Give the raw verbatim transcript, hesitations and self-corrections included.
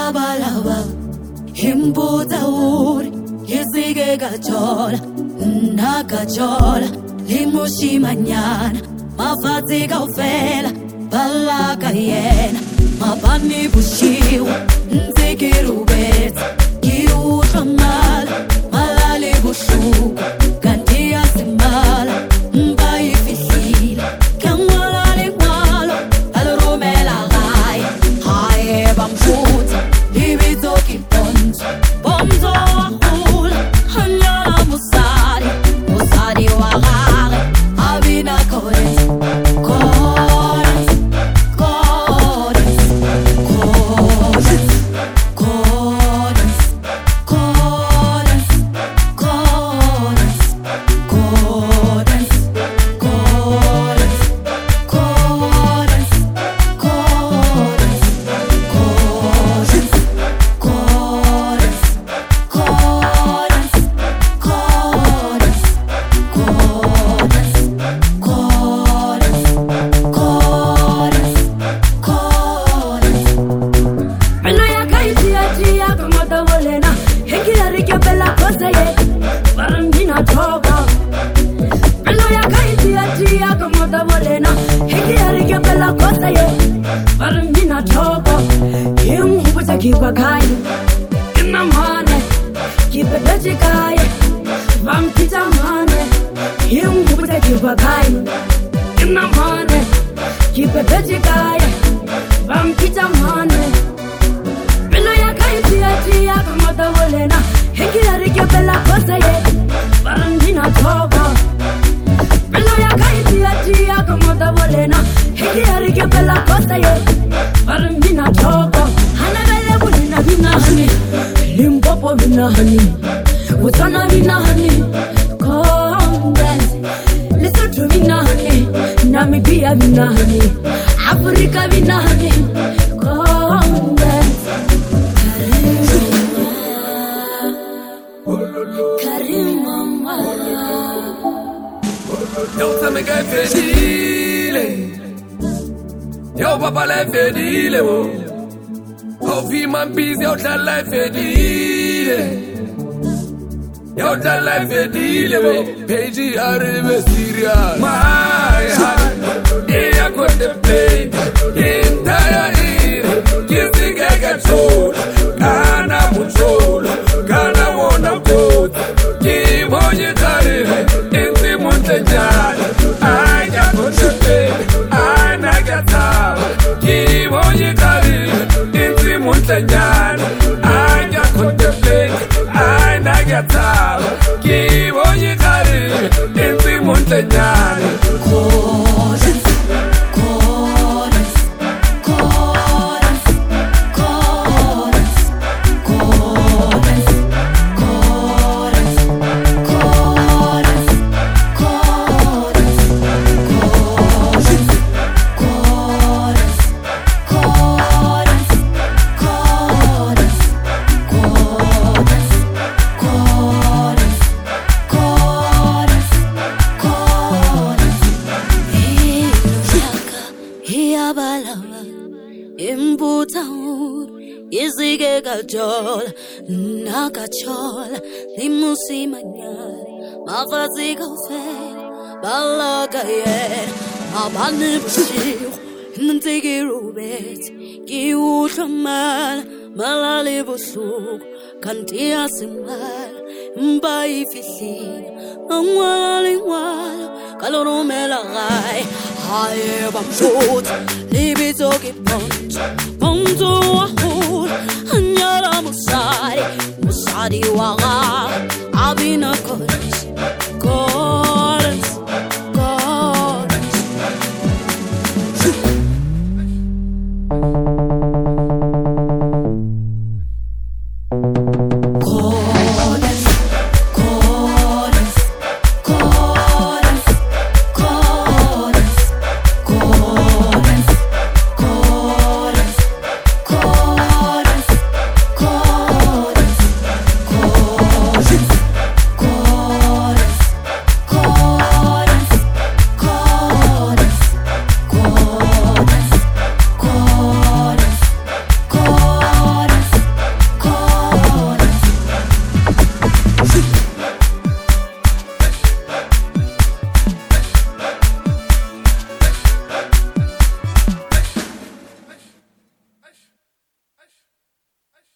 Hiyabalaba Himbutaur Yizige gachola Nagachola Limushi manyana Mafati gaufela Balaka yena Mabani bushiwa Nzikirubet Kiutamala Malali bushuka Gantia simala Mbayi fihila Kamwala lingwalo Alurumela gai Haye bamfuta Libito kiponto Bonzo wahula Hanyala musari Musari wagare Abina koret Koret Koret Koret Koret Koret Koret Koret Koret Koret Koret Keep a kind in the money, keep a dirty guy. Vampita money, him who take you a kind in the money, keep a dirty guy. Vampita money. Beloya Kaitia, Tia, Mother Wolena, Hekila Bella Cosa, Barandina Toga. Beloya Kaitia, Tia, Mother Wolena, Hekila Bella Cosa, Barandina Toga. Vina honey, Limpopo vina honey, Utana vina honey, come dance. Listen to vina honey, Namibia vina honey, Africa vina honey, come dance. Karim mama, yo tell me get fedile, yo papa le fedile wo. Coffee man busy out that life a deal. Out that life a deal. Page arrive serious. My heart, yeah, I got the play. Entire ear, kiss the gaga soul. Gana muchol, Gana wanna go. Give on your tariff, in the Montajan. I got the play, I got time. Give on your tariff. Muntanyana, I got contemplate, I got time. Give all you got it, in the Muntanyana. Chorus, chorus, chorus, chorus, chorus, chorus, chorus, chorus, chorus, chorus. Imbutaur, izige gajola, nagachola, limusi manyari, mafazi gaufel, balagayer, mabane bushiu, nzigi rubet, kiushamal, malali busuk, kantia simal, mbai fihil, angwali wal, kaloro melagai, haye bamshut, libito kipont, ponto ahul, anyara musari, musari waga, abina kore.